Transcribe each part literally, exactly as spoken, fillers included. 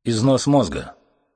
Износ мозга.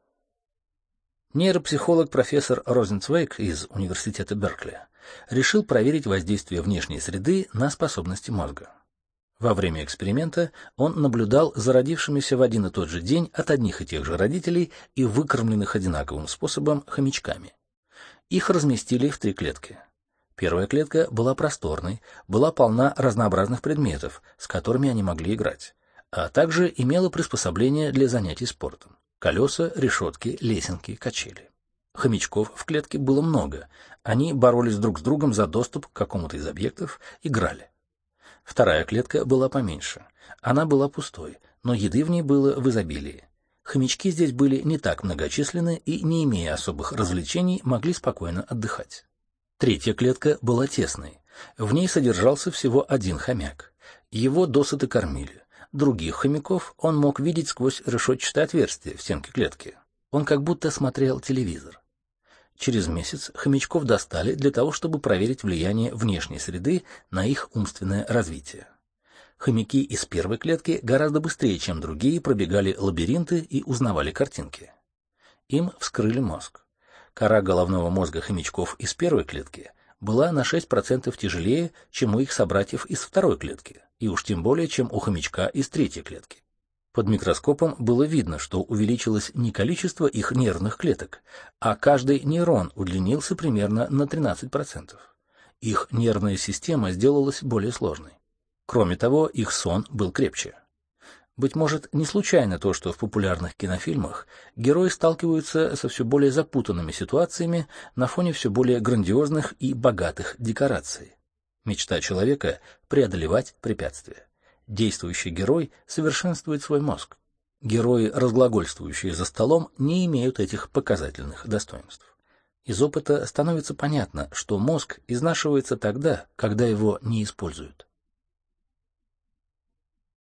Нейропсихолог профессор Розенцвейг из Университета Беркли решил проверить воздействие внешней среды на способности мозга. Во время эксперимента он наблюдал за родившимися в один и тот же день от одних и тех же родителей и выкормленных одинаковым способом хомячками. Их разместили в три клетки. Первая клетка была просторной, была полна разнообразных предметов, с которыми они могли играть, а также имела приспособления для занятий спортом: колеса, решетки, лесенки, качели. Хомячков в клетке было много, они боролись друг с другом за доступ к какому-то из объектов, играли. Вторая клетка была поменьше, она была пустой, но еды в ней было в изобилии. Хомячки здесь были не так многочисленны и, не имея особых развлечений, могли спокойно отдыхать. Третья клетка была тесной, в ней содержался всего один хомяк. Его досыта кормили. Других хомяков он мог видеть сквозь решетчатое отверстие в стенке клетки. Он как будто смотрел телевизор. Через месяц хомячков достали для того, чтобы проверить влияние внешней среды на их умственное развитие. Хомяки из первой клетки гораздо быстрее, чем другие, пробегали лабиринты и узнавали картинки. Им вскрыли мозг. Кора головного мозга хомячков из первой клетки была на шесть процентов тяжелее, чем у их собратьев из второй клетки, и уж тем более, чем у хомячка из третьей клетки. Под микроскопом было видно, что увеличилось не количество их нервных клеток, а каждый нейрон удлинился примерно на тринадцать процентов. Их нервная система сделалась более сложной. Кроме того, их сон был крепче. Быть может, не случайно то, что в популярных кинофильмах герои сталкиваются со все более запутанными ситуациями на фоне все более грандиозных и богатых декораций. Мечта человека — преодолевать препятствия. Действующий герой совершенствует свой мозг. Герои, разглагольствующие за столом, не имеют этих показательных достоинств. Из опыта становится понятно, что мозг изнашивается тогда, когда его не используют.